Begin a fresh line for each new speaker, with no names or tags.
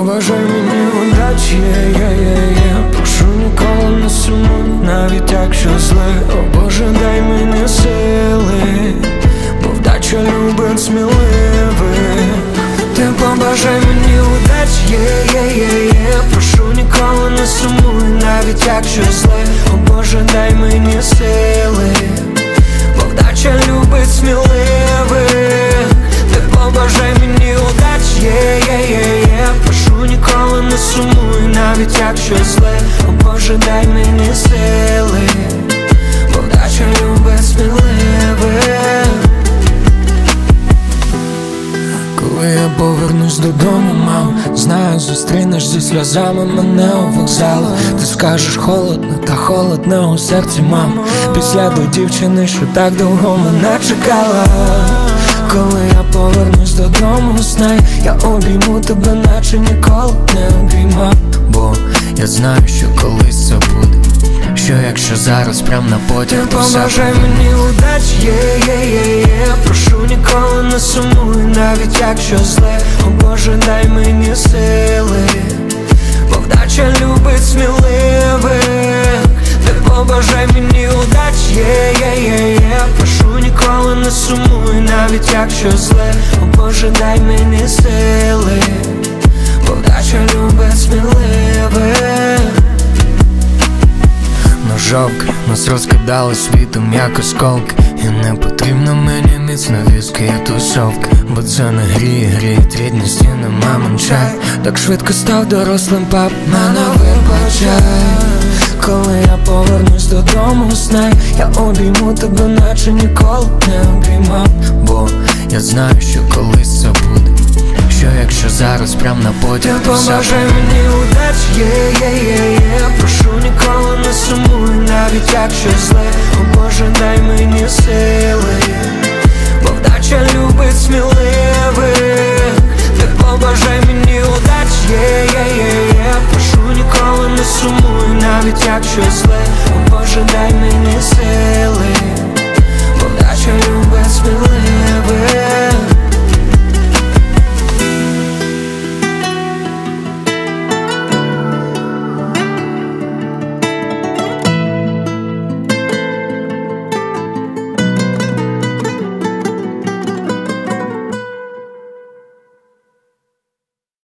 побажай мені удачі, прошу ніколи не сумуй, навіть якщо зле. О Боже, дай мені сили, бо вдача любить сміливих. Ти побажай мені удачі, прошу ніколи не сумуй, навіть якщо зле. О Боже, дай мені сили, бо вдача любить сміливих. Ти побажай мені удачі, прошу ніколи не сумуй, навіть якщо зле. О Боже, дай мені сили, бо вдача любить сміливих. Коли я повернусь додому, мам, знаю, зустрінеш зі сльозами мене у вокзалу. Ти скажеш холодно, та холодно у серці, мам, після до дівчини, що так довго мене чекала. Коли я повернусь додому, знай, я обійму тебе, наче ніколи не обіймав. Бо я знаю, що колись це буде, що якщо зараз прям на потяг, ти побажай мені удачі, прошу ніколи не сумуй, навіть якщо зле. О Боже, дай мені сили, бо вдача любить сміливих. Ти побажай мені удачі, прошу ніколи не сумуй, навіть якщо зле. О Боже, дай мені сили, бо вдача любить сміливих. Ножовки нас розкидали світом, як осколки, і не потрібно мені міцна візка і тусовка, бо це не гріє, гріють рідні стіни, мамин чай. Так швидко став дорослим, пап, мене вибачай. Коли я повернусь додому, знай, я обійму тебе, наче ніколи не обіймав. Бо я знаю, що колись це буде, що якщо зараз прям на потяг, ти побажай мені удачі, прошу ніколи не сумуй, навіть якщо зле. О Боже, дай мені сили, бо вдача любить сміливих. Ти побажай мені удачі, прошу ніколи не сумуй, навіть якщо зле. О Боже, дай мені сили,